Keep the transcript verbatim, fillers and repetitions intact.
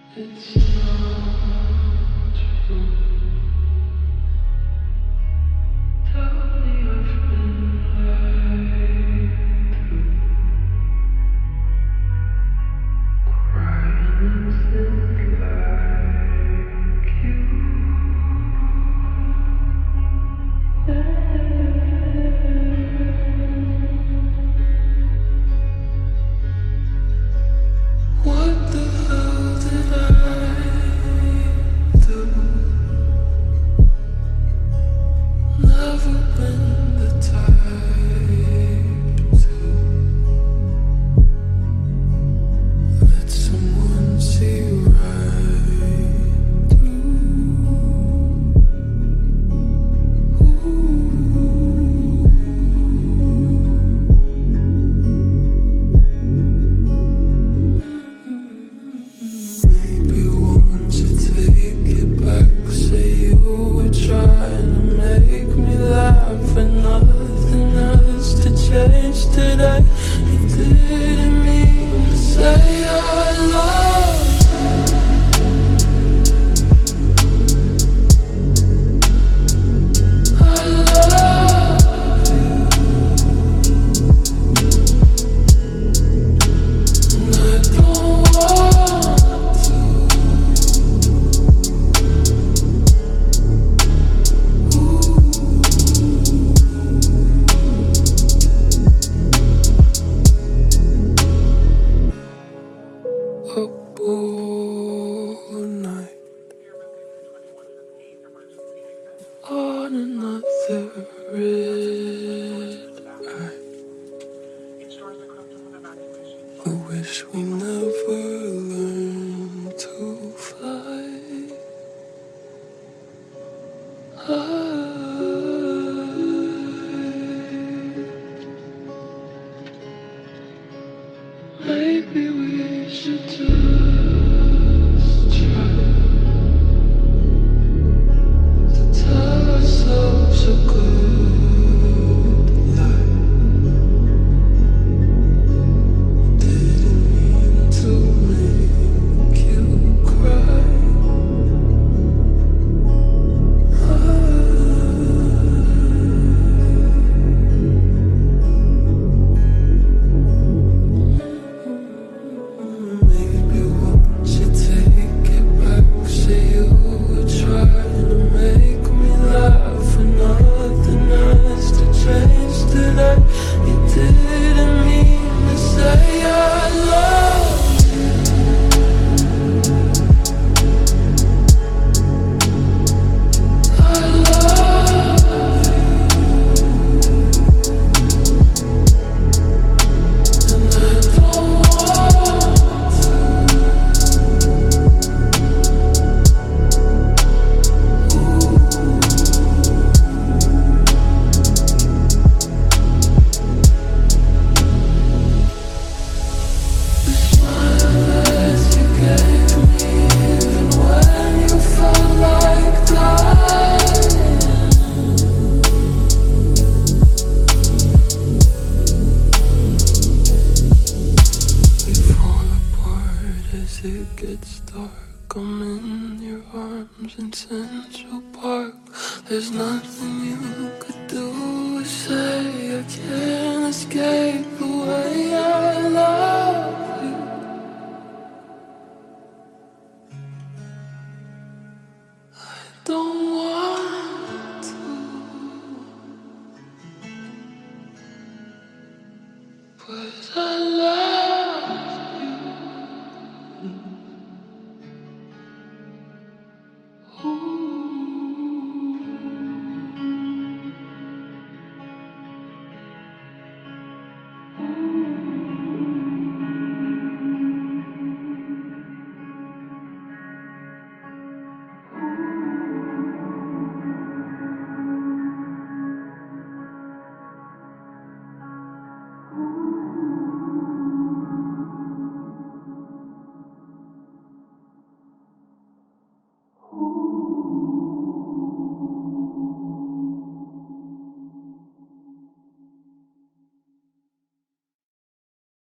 It's not true. Tell me I've been lied to. Crying innocent like you. What the hell did I do? Never been the type to let someone see right through. Maybe won't you take it back? Say you were trying to make me laugh, and nothing has to change today. You didn't mean to say I love I love you, and I don't want to. Up all night on another red eye. I wish we never learned to fly. Maybe we should just try to tell ourselves a good lie. Didn't mean to make you cry. Maybe won't you take it back? Say you were trying to make me laugh, and nothing has to change today. You didn't mean to say I love you. I love you, and I don't want to. The smile that you gave me, even when you felt like dying. We fall apart as it gets dark. I'm in your arms in Central Park. There's nothing you could do or say. I can't escape the way I love you. I don't